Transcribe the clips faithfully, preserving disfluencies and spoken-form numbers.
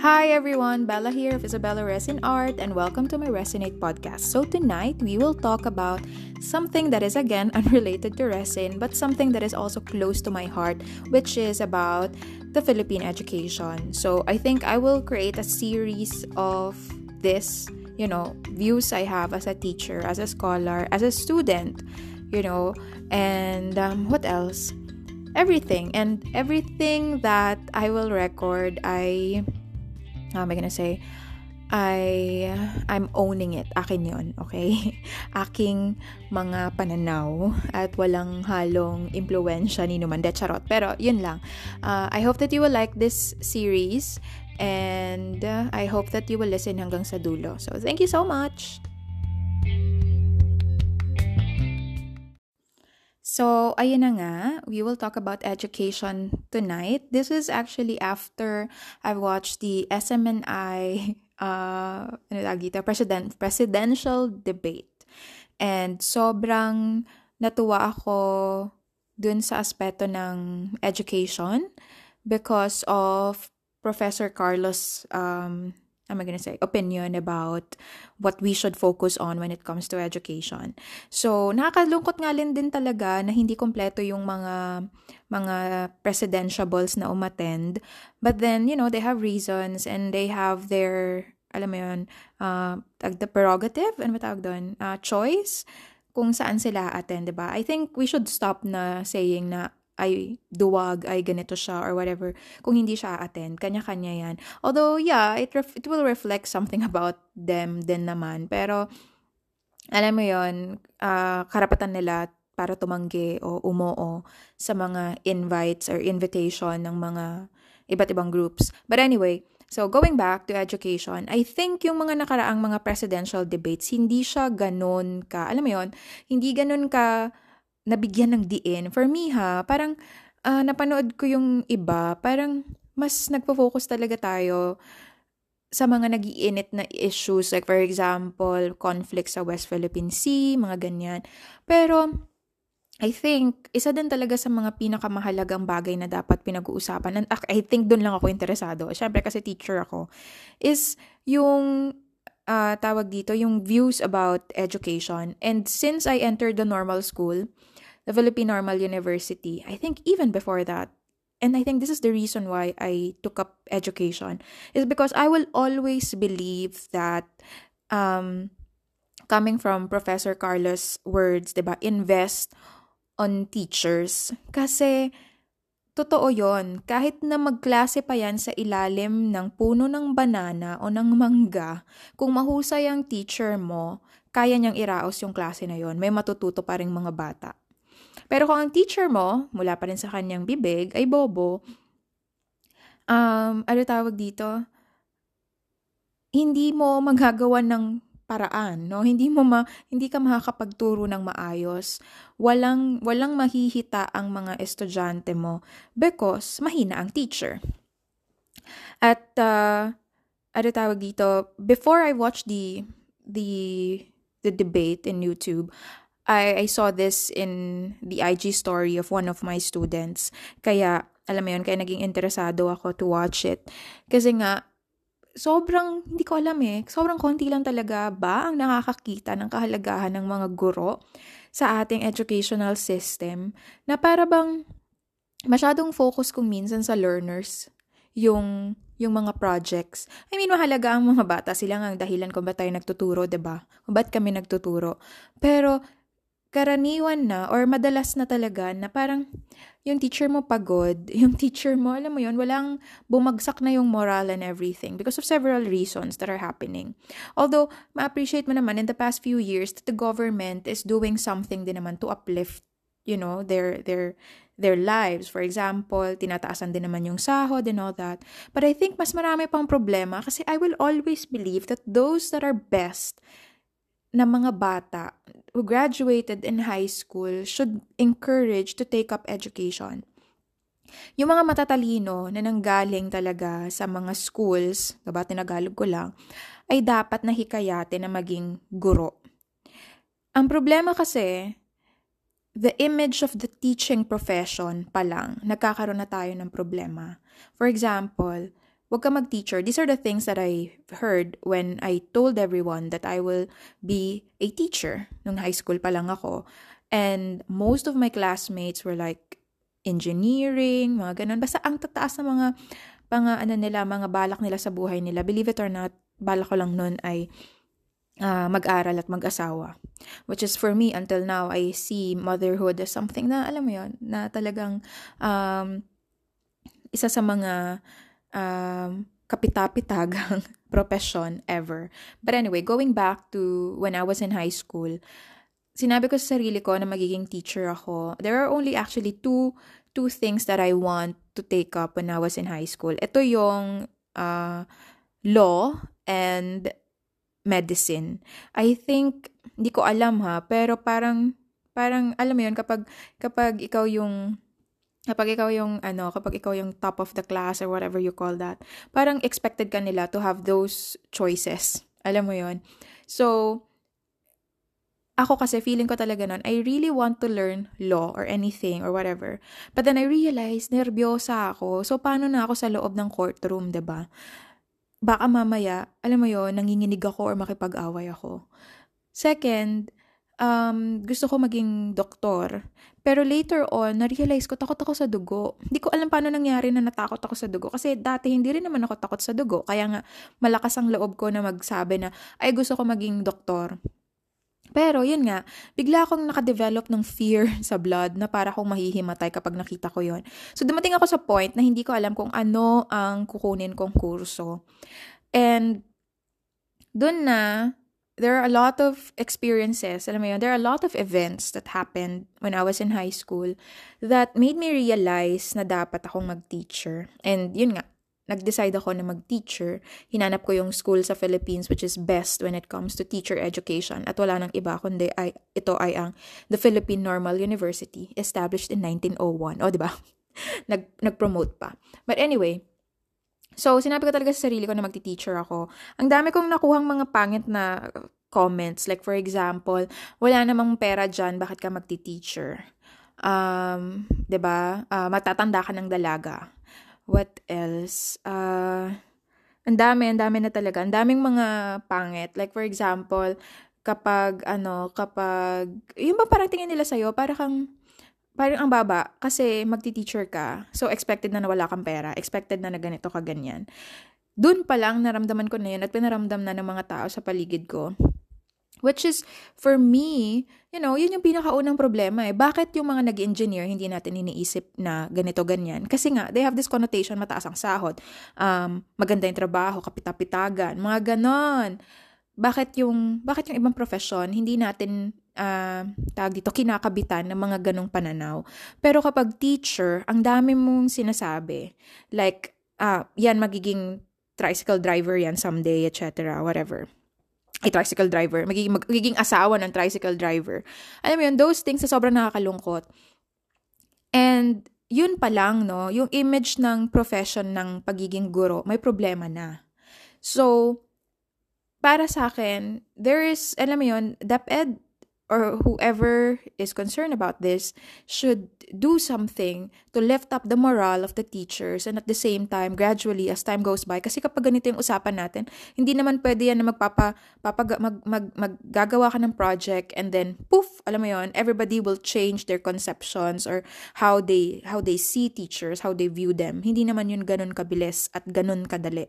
Hi everyone, Bella here of Isabella Resin Art, and welcome to my Resonate podcast. So tonight we will talk about something that is again unrelated to resin, but something that is also close to my heart, which is about the Philippine education. So I think I will create a series of this, you know, views I have as a teacher, as a scholar, as a student, you know, and um, what else? Everything and everything that I will record, I how am I gonna say? I I'm owning it. Akin 'yon, okay? Aking mga pananaw at walang halong impluwensya ni naman. De charot. Pero yun lang. Uh, I hope that you will like this series and uh, I hope that you will listen hanggang sa dulo. So thank you so much. So, ayun na nga, we will talk about education tonight. This is actually after I watched the S M N I uh, ano tawag dito, president, presidential debate. And sobrang natuwa ako dun sa aspeto ng education because of Professor Carlos um, am I gonna say, opinion about what we should focus on when it comes to education. So, nakakalungkot nga din din talaga na hindi kompleto yung mga mga presidentiables na umattend. But then, you know, they have reasons and they have their, alam mo yun, uh, the prerogative, ano ba tawag doon? Uh, choice kung saan sila attend, diba? I think we should stop na saying na ay duwag, ay ganito siya, or whatever. Kung hindi siya attend, kanya-kanya yan. Although, yeah, it ref- it will reflect something about them din naman. Pero, alam mo yon uh, karapatan nila para tumanggi o umoo sa mga invites or invitation ng mga iba't ibang groups. But anyway, so going back to education, I think yung mga nakaraang mga presidential debates, hindi siya ganun ka, alam mo yon hindi ganun ka nabigyan ng diin. For me ha, parang uh, napanood ko yung iba, parang mas nagpo-focus talaga tayo sa mga nag-iinit na issues. Like for example, conflict sa West Philippine Sea, mga ganyan. Pero I think, isa din talaga sa mga pinakamahalagang bagay na dapat pinag-uusapan, and I think doon lang ako interesado, syempre kasi teacher ako, is yung uh, tawag dito, yung views about education. And since I entered the normal school, the Philippine Normal University, I think even before that, and I think this is the reason why I took up education, is because I will always believe that, um, coming from Professor Carlos' words, diba, invest on teachers. Kasi, totoo yon, kahit na magklase pa yan sa ilalim ng puno ng banana o ng mangga, kung mahusay ang teacher mo, kaya niyang iraos yung klase na yon. May matututo pa ring mga bata. Pero kung ang teacher mo, mula pa rin sa kanyang bibig, ay bobo, um, ano tawag dito? Hindi mo magagawa ng paraan, no? Hindi mo ma, hindi ka makakapagturo ng maayos. Walang walang mahihita ang mga estudyante mo because mahina ang teacher. At uh, ano tawag dito? Before I watched the the the debate in YouTube, I, I saw this in the I G story of one of my students. Kaya, alam mo yun, kaya naging interesado ako to watch it. Kasi nga, sobrang, hindi ko alam eh, sobrang konti lang talaga ba ang nakakakita ng kahalagahan ng mga guro sa ating educational system na para bang masyadong focus kung minsan sa learners yung yung mga projects. I mean, mahalaga ang mga bata. Sila nga ang dahilan kung ba't tayo nagtuturo, diba? Kung ba't kami nagtuturo. Pero, karaniwan na or madalas na talaga na parang yung teacher mo pagod, yung teacher mo, alam mo yun, walang bumagsak na yung moral and everything because of several reasons that are happening. Although, ma-appreciate mo naman in the past few years that the government is doing something din naman to uplift, you know, their their their lives. For example, tinataasan din naman yung sahod and all that. But I think mas marami pang problema kasi I will always believe that those that are best na mga bata who graduated in high school should encourage to take up education. Yung mga matatalino na nanggaling talaga sa mga schools, diba, tinagalog ko lang, ay dapat na hikayatin na maging guro. Ang problema kasi, the image of the teaching profession pa lang, nagkakaroon na tayo ng problema. For example, wag ka mag-teacher. These are the things that I heard when I told everyone that I will be a teacher. Nung high school pa lang ako. And most of my classmates were like, engineering, mga ganun. Basta ang tataas na mga, mga ano nila, mga balak nila sa buhay nila. Believe it or not, balak ko lang nun ay uh, mag-aral at mag-asawa. Which is for me, until now, I see motherhood as something na, alam mo yun, na talagang um, isa sa mga um, kapitapitagang profession ever. But anyway, going back to when I was in high school, sinabi ko sa sarili ko na magiging teacher ako. There are only actually two two things that I want to take up when I was in high school. Ito yung uh, law and medicine. I think, hindi ko alam ha, pero parang, parang alam mo yun, kapag, kapag ikaw yung, kapag ikaw yung, ano, kapag ikaw yung top of the class or whatever you call that, parang expected ka nila to have those choices. Alam mo yun? So, ako kasi, feeling ko talaga nun, I really want to learn law or anything or whatever. But then I realized, nervyosa ako. So, paano na ako sa loob ng courtroom, diba? Baka mamaya, alam mo yun, nanginginig ako or makipag-away ako. Second, um, gusto ko maging doktor. Pero later on, na-realize ko, takot ako sa dugo. Hindi ko alam paano nangyari na natakot ako sa dugo. Kasi dati, hindi rin naman ako takot sa dugo. Kaya nga, malakas ang loob ko na magsabi na, ay, gusto ko maging doktor. Pero, yun nga, bigla akong nakadevelop ng fear sa blood na para akong mahihimatay kapag nakita ko yon. So, dumating ako sa point na hindi ko alam kung ano ang kukunin kong kurso. And, dun na, there are a lot of experiences, alam mo yun, there are a lot of events that happened when I was in high school that made me realize na dapat akong mag-teacher. And, yun nga, nag-decide ako na mag-teacher. Hinanap ko yung school sa Philippines which is best when it comes to teacher education. At wala nang iba kundi ay, ito ay ang the Philippine Normal University, established in nineteen oh one. O, diba? Nag, nag-promote pa. But anyway, so sinabi ko talaga sa sarili ko na magti-teacher ako. Ang dami kong nakuhang mga pangit na comments. Like for example, wala namang pera dyan, bakit ka magti-teacher? Um, diba? Uh, matatanda ka ng dalaga. What else? Uh, ang dami, ang dami na talaga. Ang daming mga pangit. Like, for example, kapag, ano, kapag, yung ba parang tingin nila sa'yo, parang kang, parang ang baba, kasi magti-teacher ka. So, expected na na wala kang pera. Expected na na ganito ka ganyan. Doon pa lang, naramdaman ko na yun at pinaramdam na ng mga tao sa paligid ko. Which is, for me, you know, yun yung pinakaunang problema eh. Bakit yung mga nag-engineer, hindi natin iniisip na ganito, ganyan? Kasi nga, they have this connotation, mataas ang sahod, um, maganda yung trabaho, kapitapitagan, mga ganon. Bakit yung, bakit yung ibang profession, hindi natin, uh, tawag dito, kinakabitan ng mga ganong pananaw. Pero kapag teacher, ang dami mong sinasabi. Like, uh, yan, magiging tricycle driver yan someday, et cetera, whatever. Ay, tricycle driver, magiging, magiging asawa ng tricycle driver. Alam mo yun, those things na sobrang nakakalungkot. And yun pa lang, no, yung image ng profession ng pagiging guro, may problema na. So, para sa akin, there is, alam mo yun, DepEd or whoever is concerned about this should do something to lift up the morale of the teachers and at the same time, gradually, as time goes by, kasi kapag ganito yung usapan natin, hindi naman pwede yan na magpapa, papag, mag, mag, maggagawa ka ng project and then, poof, alam mo yun, everybody will change their conceptions or how they, how they see teachers, how they view them. Hindi naman yun ganun kabilis at ganun kadali.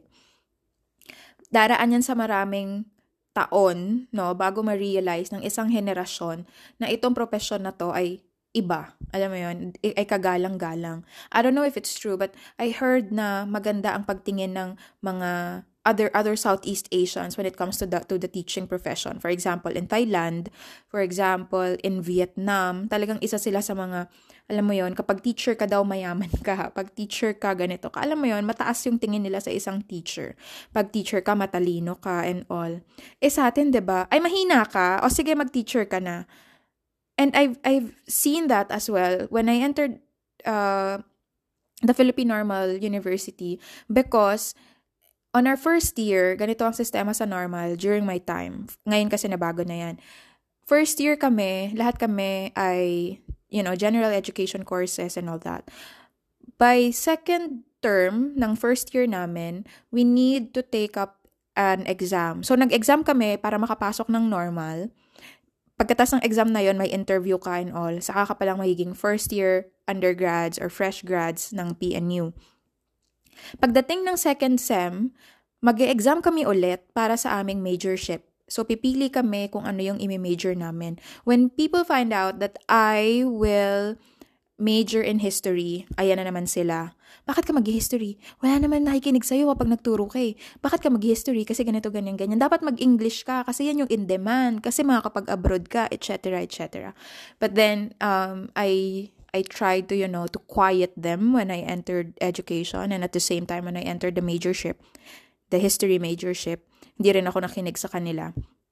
Daraan yan sa maraming taon, no, bago ma-realize ng isang henerasyon na itong profesyon na to ay iba. Alam mo yun, ay kagalang-galang. I don't know if it's true, but I heard na maganda ang pagtingin ng mga other other Southeast Asians when it comes to the to the teaching profession. For example, in Thailand, for example, in Vietnam, talagang isa sila sa mga, alam mo yon, kapag teacher ka daw mayaman ka, pag teacher ka ganito ka, alam mo yon, mataas yung tingin nila sa isang teacher. Pag teacher ka, matalino ka and all. Eh sa atin, 'di ba? Ay mahina ka, o sige mag-teacher ka na. And I've I've seen that as well when I entered uh the Philippine Normal University because on our first year, ganito ang sistema sa normal during my time. Ngayon kasi nabago na yan. First year kami, lahat kami ay, you know, general education courses and all that. By second, term ng first year namin, we need to take up an exam. So, nag-exam kami para makapasok ng normal. Pagkatapos ng exam na yon, may interview ka and all. Saka ka palang magiging first year undergrads or fresh grads ng P N U. Pagdating ng second sem, mag-exam kami ulit para sa aming majorship. So, pipili kami kung ano yung imi-major namin. When people find out that I will major in history, ayan na naman sila. Bakit ka mag-history? Wala naman nakikinig sa'yo kapag nagturo ka eh. Bakit ka mag-history? Kasi ganito, ganyan, ganyan. Dapat mag-English ka kasi yan yung in demand. Kasi makakapag-abroad ka, et cetera, et cetera. But then, um, I... I tried to, you know, to quiet them when I entered education and at the same time when I entered the majorship, the history majorship, hindi rin ako nakinig sa kanila.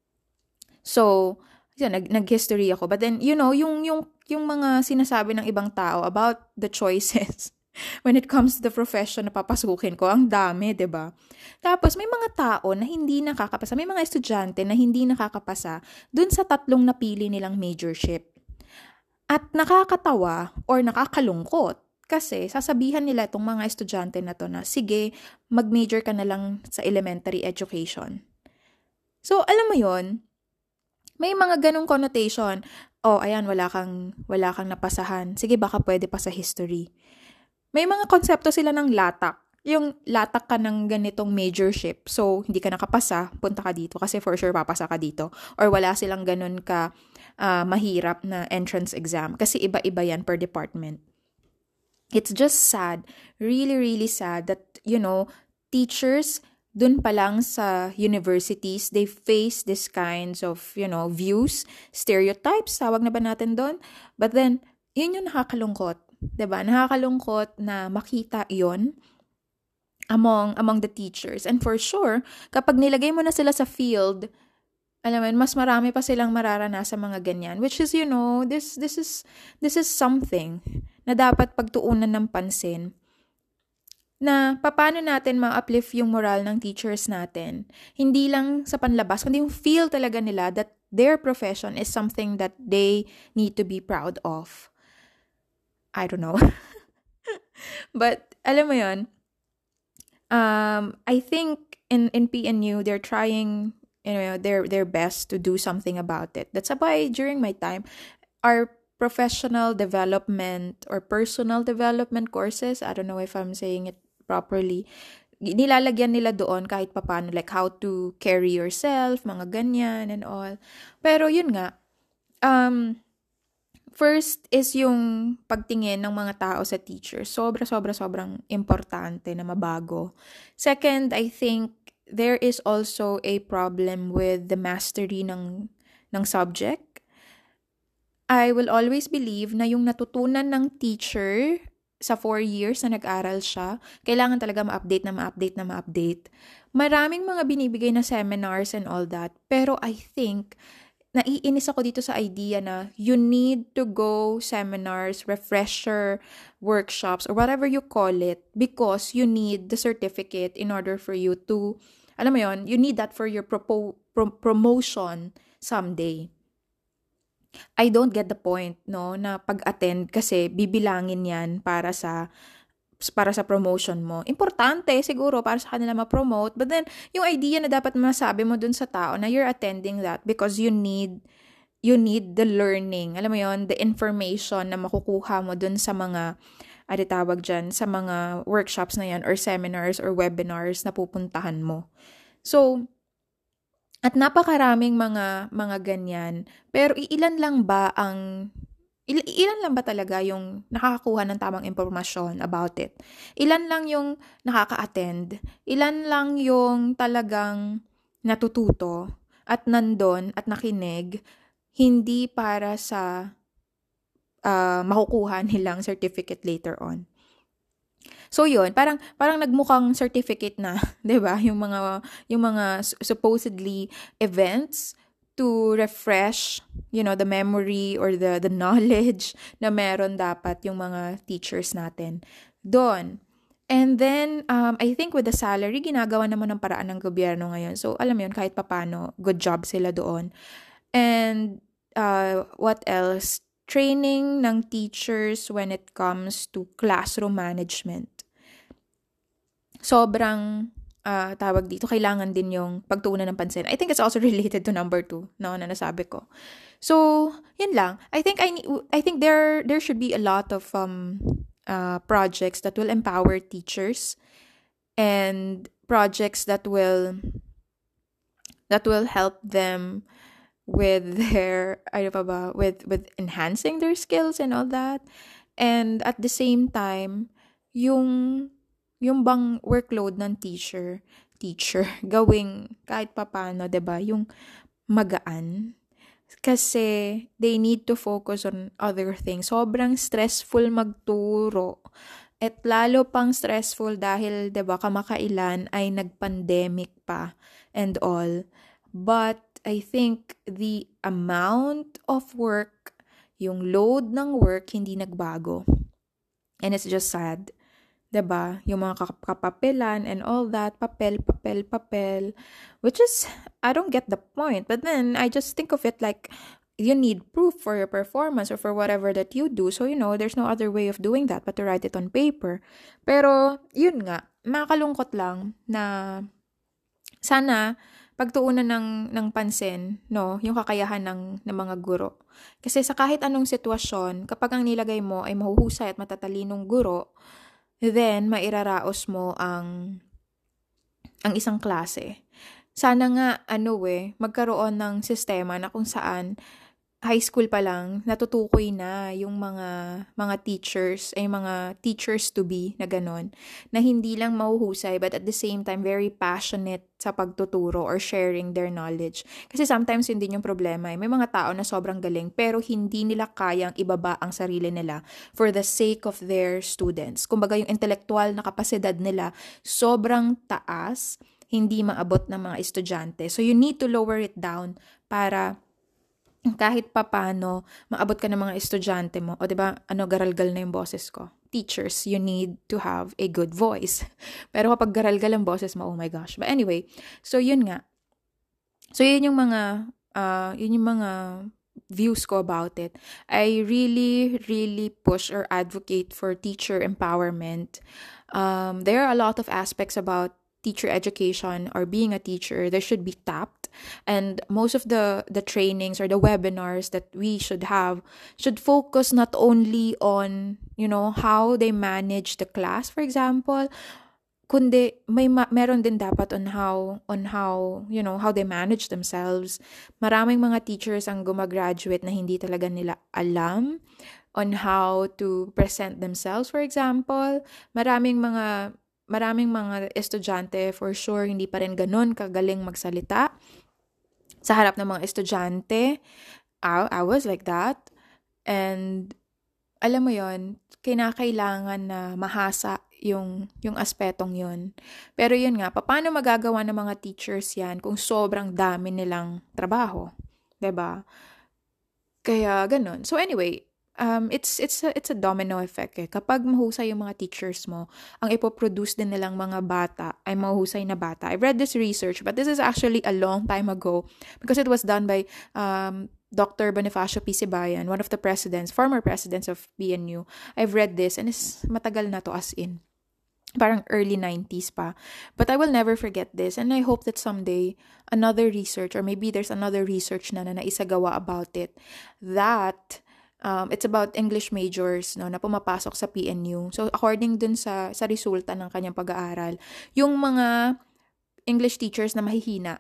So, yun, nag, nag-history ako. But then, you know, yung, yung, yung mga sinasabi ng ibang tao about the choices when it comes to the profession na papasukin ko, ang dami, ba diba? Tapos, may mga tao na hindi nakakapasa, may mga estudyante na hindi nakakapasa dun sa tatlong napili nilang majorship. At nakakatawa or nakakalungkot kasi sasabihan nila itong mga estudyante na to na, sige, mag-major ka na lang sa elementary education. So, alam mo yon, may mga ganong connotation. Oh, ayan, wala kang, wala kang napasahan. Sige, baka pwede pa sa history. May mga konsepto sila ng latak. Yung latak ka ng ganitong majorship. So, hindi ka nakapasa, punta ka dito kasi for sure papasa ka dito. Or wala silang ganun ka uh, mahirap na entrance exam. Kasi iba-iba yan per department. It's just sad, really, really sad that, you know, teachers dun pa lang sa universities, they face this kinds of, you know, views, stereotypes, tawag na ba natin doon? But then, yun yung nakakalungkot. Diba? Nakakalungkot na makita yon among among the teachers. And for sure, kapag nilagay mo na sila sa field, alam mo, mas marami pa silang mararanasan mga ganyan. Which is, you know, this this is this is something na dapat pagtuunan ng pansin. Na paano natin ma-uplift yung moral ng teachers natin. Hindi lang sa panlabas, kundi yung feel talaga nila that their profession is something that they need to be proud of. I don't know. But, alam mo yun, um, I think in, in P N U, they're trying, you know, their, their best to do something about it. That's why during my time, our professional development or personal development courses, I don't know if I'm saying it properly, nilalagyan nila doon kahit papano, like how to carry yourself, mga ganyan and all. Pero yun nga, um, first is yung pagtingin ng mga tao sa teacher. Sobra, sobra, sobrang importante na mabago. Second, I think there is also a problem with the mastery ng, ng subject. I will always believe na yung natutunan ng teacher sa four years na nag-aral siya, kailangan talaga ma-update na ma-update na ma-update. Maraming mga binibigay na seminars and all that, pero I think, naiinis ako dito sa idea na you need to go seminars, refresher, workshops, or whatever you call it, because you need the certificate in order for you to, alam mo yon, you need that for your propo- pro- promotion someday. I don't get the point, no, na pag-attend kasi bibilangin yan para sa para sa promotion mo. Importante siguro para sa kanila ma-promote, but then yung idea na dapat masabi mo dun sa tao na you're attending that because you need you need the learning. Alam mo yon, the information na makukuha mo dun sa mga ano tawag dyan, sa mga workshops na yan or seminars or webinars na pupuntahan mo. So, at napakaraming mga mga ganyan. Pero iilan lang ba ang il- ilan lang ba talaga yung nakakakuha ng tamang impormasyon about it? Ilan lang yung nakaka-attend? Ilan lang yung talagang natututo at nandun at nakinig hindi para sa uh, makukuha nilang certificate later on? So yun, parang parang nagmukhang certificate na, 'di ba? Yung mga yung mga supposedly events to refresh, you know, the memory or the the knowledge na meron dapat yung mga teachers natin doon. And then um I think with the salary ginagawa naman ng paraan ng gobyerno ngayon. So alam mo yun, kahit papaano, good job sila doon. And uh what else? Training ng teachers when it comes to classroom management. sobrang ah, tawag dito, kailangan din yung pagtuunan ng pansin. I think it's also related to number two, no, na nasabi ko. So, yun lang. I think I need, I think there there should be a lot of um uh, projects that will empower teachers, and projects that will that will help them with their ano pa ba, with with enhancing their skills and all that. And at the same time, yung yung bang workload ng teacher, teacher, gawing kahit papano, 'di ba? Yung magaan. Kasi they need to focus on other things. Sobrang stressful magturo. At lalo pang stressful dahil, 'di ba, kamakailan ay nag-pandemic pa and all. But I think the amount of work, yung load ng work, hindi nagbago. And it's just sad. 'Di ba? Yung mga kap- kapapelan and all that, papel, papel, papel, which is, I don't get the point. But then, I just think of it like, you need proof for your performance or for whatever that you do. So, you know, there's no other way of doing that but to write it on paper. Pero, yun nga, makakalungkot lang na sana pagtuunan ng, ng pansin, no, yung kakayahan ng, ng mga guro. Kasi sa kahit anong sitwasyon, kapag ang nilagay mo ay mahuhusay at matatalinong guro, then mairaraos mo ang ang isang klase. Sana nga ano eh, magkaroon ng sistema na kung saan high school pa lang natutukoy na yung mga mga teachers, ay mga teachers to be na ganon, na hindi lang mahuhusay but at the same time very passionate sa pagtuturo or sharing their knowledge. Kasi sometimes yun din yung problema. Eh. May mga tao na sobrang galing pero hindi nila kayang ibaba ang sarili nila for the sake of their students. Kumbaga yung intellectual na kapasidad nila sobrang taas, hindi maabot ng mga estudyante. So you need to lower it down para kahit papano maabot ka ng mga estudyante mo. O 'di ba? Ano, garalgal na yung boses ko. Teachers, you need to have a good voice. Pero kapag garalgal ang boses mo, oh my gosh. But anyway, so yun nga. So yun yung mga uh, yun yung mga views ko about it. I really, really push or advocate for teacher empowerment. Um, there are a lot of aspects about teacher education or being a teacher that should be tapped, and most of the the trainings or the webinars that we should have should focus not only on, you know, how they manage the class, for example, kundi may ma- meron din dapat on how on how you know how they manage themselves. Maraming mga teachers ang gumagraduate na hindi talaga nila alam on how to present themselves, for example. Maraming mga maraming mga estudyante for sure hindi pa rin ganun kagaling magsalita sa harap ng mga estudyante. I, I was like that. And alam mo yon, kinakailangan na mahasa yung yung aspetong yun. Pero yun nga, paano magagawa ng mga teachers yan kung sobrang dami nilang trabaho? 'Di ba? Kaya ganun. So anyway, um it's it's a, it's a domino effect eh. Kapag mahusay yung mga teachers mo, ang ipoproduce din nilang mga bata ay mahusay na bata. I read this research, but this is actually a long time ago because it was done by um Doctor Bonifacio P. Sibayan, one of the presidents, former presidents of B N U. I've read this and it's matagal na to, as in parang early nineties pa. But I will never forget this, and I hope that someday another research, or maybe there's another research na na naisagawa about it, that um, it's about English majors, no, na pumapasok sa P N U. So according dun sa sa resulta ng kanyang pag-aaral, yung mga English teachers na mahihina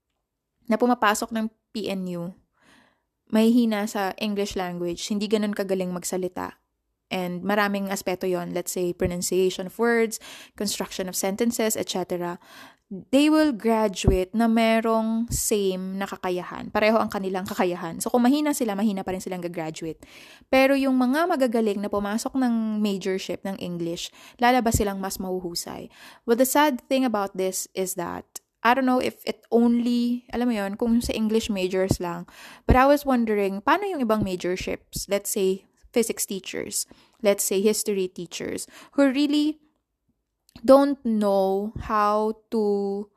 na pumapasok ng P N U, mahihina sa English language, hindi ganun kagaling magsalita. And maraming aspeto yon, let's say pronunciation of words, construction of sentences, et cetera. They will graduate na merong same na kakayahan. Pareho ang kanilang kakayahan. So kung mahina sila, mahina pa rin silang gagraduate. Pero yung mga magagaling na pumasok ng majorship ng English, lalabas silang mas mahuhusay. Well, the sad thing about this is that I don't know if it only, alam mo yon, kung sa English majors lang. But I was wondering, paano yung ibang majorships? Let's say physics teachers, let's say history teachers, who really don't know how to,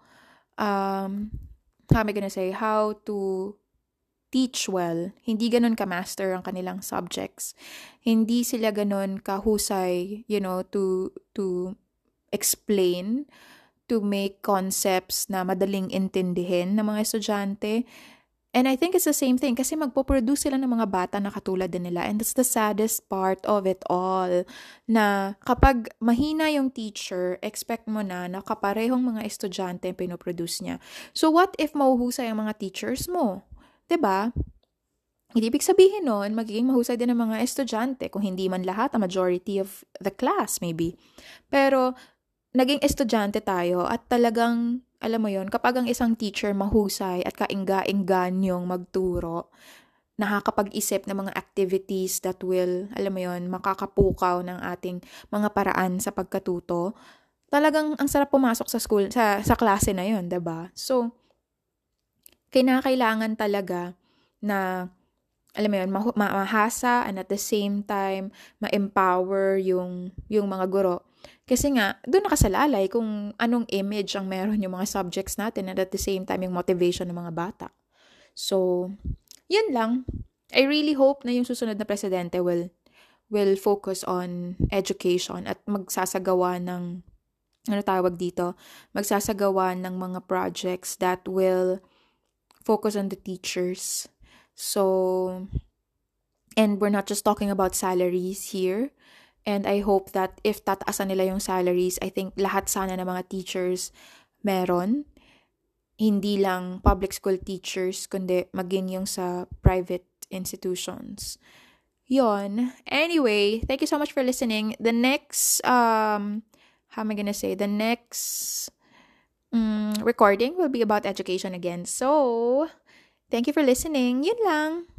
um, how am I gonna say, how to teach well. Hindi ganun ka-master ang kanilang subjects. Hindi sila ganun kahusay, you know, to, to explain, to make concepts na madaling intindihin ng mga estudyante. And I think it's the same thing kasi magpo-produce sila ng mga bata na katulad din nila. And that's the saddest part of it all. Na kapag mahina yung teacher, expect mo na na kaparehong mga estudyante yung pinoproduce niya. So what if mahuhusay ang mga teachers mo? 'Di ba? Hindi ibig sabihin nun, magiging mahusay din ang mga estudyante. Kung hindi man lahat, a majority of the class maybe. Pero naging estudyante tayo at talagang, alam mo yon, kapag ang isang teacher mahusay at kaingga-inggan yung magturo, nakakapag-isip ng mga activities that will, alam mo yon, makakapukaw ng ating mga paraan sa pagkatuto, talagang ang sarap pumasok sa school, sa, sa klase na yon, diba? So, kinakailangan talaga na, alam mo yun, ma- mahasa and at the same time, ma-empower yung, yung mga guro. Kasi nga, doon nakasalalay kung anong image ang meron yung mga subjects natin and at the same time yung motivation ng mga bata. So, yun lang. I really hope na yung susunod na presidente will will focus on education at magsasagawa ng, ano tawag dito, magsasagawa ng mga projects that will focus on the teachers. So, and we're not just talking about salaries here. And I hope that if tataasan nila yung salaries, I think lahat sana ng mga teachers meron. Hindi lang public school teachers, kundi maging yung sa private institutions. Yon. Anyway, thank you so much for listening. The next, um, how am I gonna say? The next um, recording will be about education again. So, thank you for listening. Yun lang.